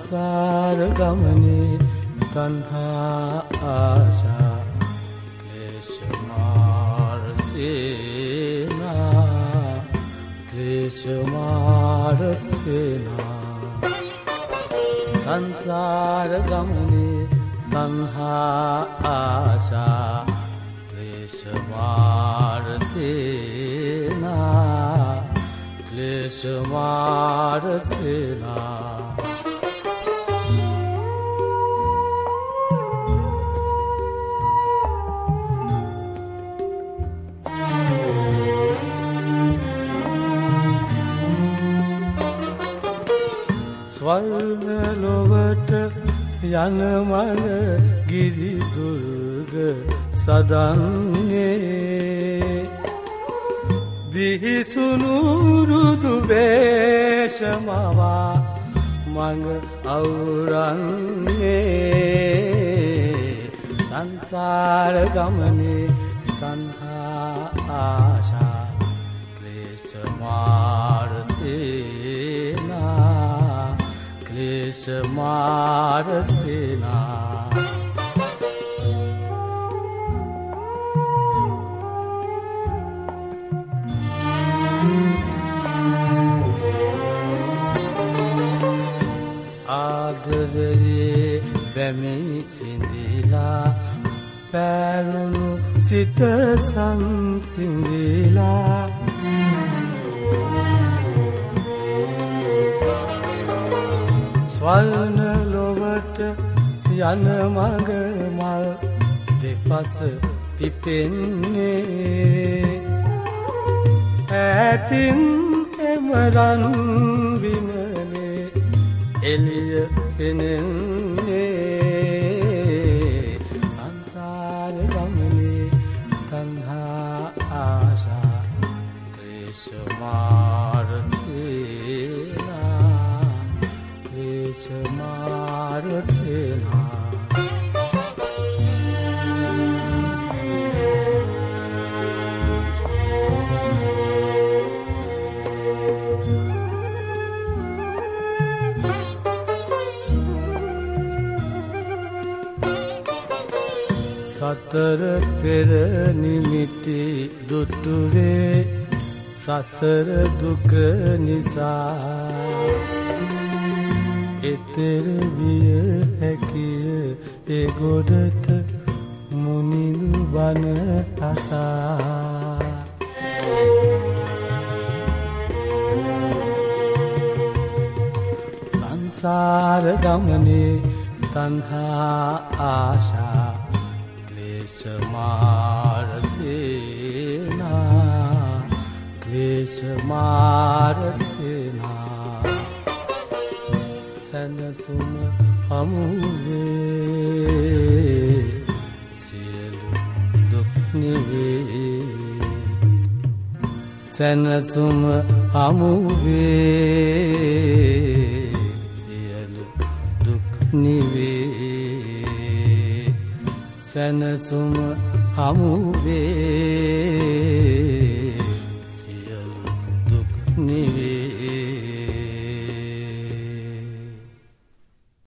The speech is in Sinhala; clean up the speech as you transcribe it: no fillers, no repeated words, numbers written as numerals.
සංසාර ගමනේ තණ්හා ආශා ක්ලේශ මාර සේනා ක්ලේශ මාර සේනා සංසාර ගමනේ තණ්හා ආශා ක්ලේශ මාර සේනා ක්ලේශ මාර සේනා ස්වර්ණ ලොවට යන මඟ ගිරි දුර්ග සදන්නේ බිහිසුණු රුදු වේශමවා මඟ අවුරන්නේ සංසාර ගමනේ තණ්හා ආශා ක්ලේශ මාර සේනා ක්ලේශ මාර සේනා ආදරයේ බැමි සිඳිලා පැරුණු සිත සංසිඳිලා ස්වර්ණ ලොවට යන මඟ මල් දෙපස පිපෙන්නේ ඈතින් එමරන් විමනේ එළිය පෙනෙන්නේ සංසාර ගමනේ තණ්හා ආශා ක්ලේශ මාර සේනා ක්ලේශ මාර සේනා සතර පෙර නිමිති දුටුවේ සසර දුක නිසා එතෙර විය හැකිය ඒ ගොඩට මුනිඳු බණ අසා සංසාර ගමනේ තණ්හා ආශා ක්ලේශ මාර සේනා ක්ලේශ මාර සේනා සැනසුම හමුවේ සියලු දුක් නිවේ සැනසුම හමුවේ සියලු දුක් නිවේ සැනසුම හමුවේ